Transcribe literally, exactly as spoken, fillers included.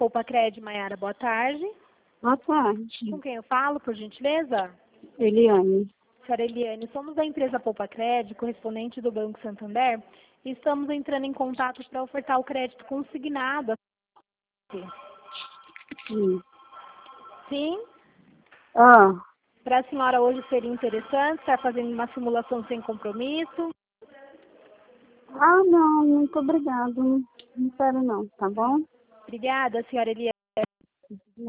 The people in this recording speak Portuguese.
Poupa-Cred, Maiara, boa tarde. Boa tarde. Com quem eu falo, por gentileza? Eliane. Senhora Eliane, somos da empresa Poupa-Cred, correspondente do Banco Santander, e estamos entrando em contato para ofertar o crédito consignado. Sim. Sim? Ah, Para a senhora hoje seria interessante estar fazendo uma simulação sem compromisso. ah não, muito obrigado. Não quero não, tá bom? Obrigada, senhora Eliane.